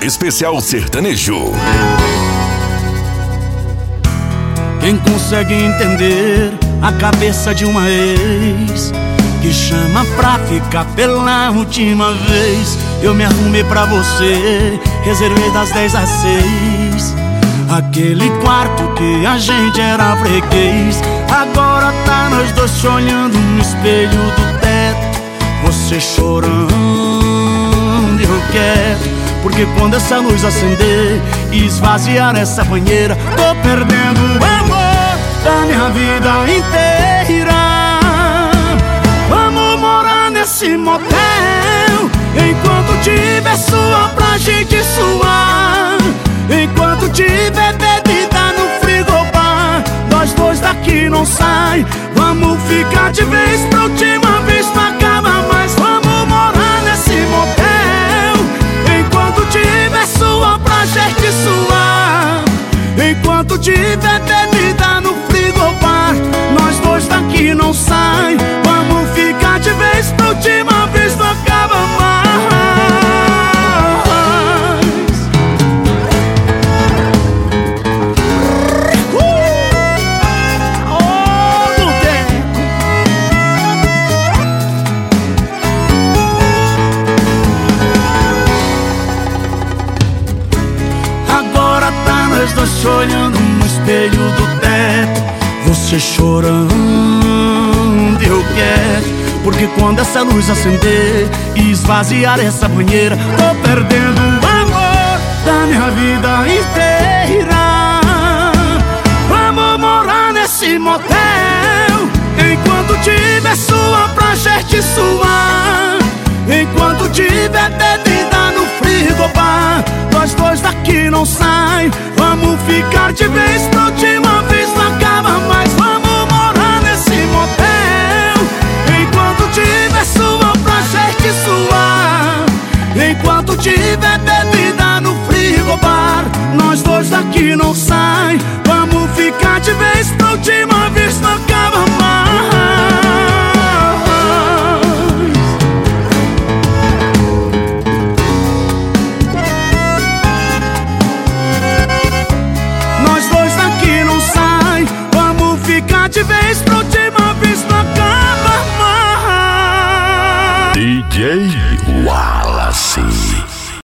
Especial Sertanejo. Quem consegue entender a cabeça de uma ex que chama pra ficar pela última vez? Eu me arrumei pra você, reservei das 10 às 6 aquele quarto que a gente era freguês. Agora tá nós dois se olhando no espelho do teto, você chorando e eu quieto. Porque quando essa luz acender e esvaziar essa banheira, tô perdendo o amor da minha vida inteira. Vamos morar nesse motel, enquanto tiver suor pra gente suar, enquanto tiver bebida no frigobar, nós dois daqui não sai. Vamos ficar de vez pra última vez, não acaba mais. Vamos morar nesse motel, enquanto tiver suor pra gente suar, enquanto tiver bebida no frigobar, nós dois daqui não sai. Vamos ficar de vez pra última vez, não acaba mais. Agora tá nós dois olhando no espelho do teto, você chorando e eu quieto. Porque quando essa luz acender e esvaziar essa banheira, tô perdendo o amor da minha vida inteira. Vamos morar nesse motel, enquanto tiver suor pra gente suar, enquanto tiver bebida no frigobar, nós dois daqui não sai. Vamos ficar de vez pra última vez, não acaba mais. Vamos morar nesse motel, enquanto tiver suor pra gente suar, enquanto tiver bebida no frigobar, nós dois daqui não sai. Vamos ficar de vez pra última vez, não acaba mais.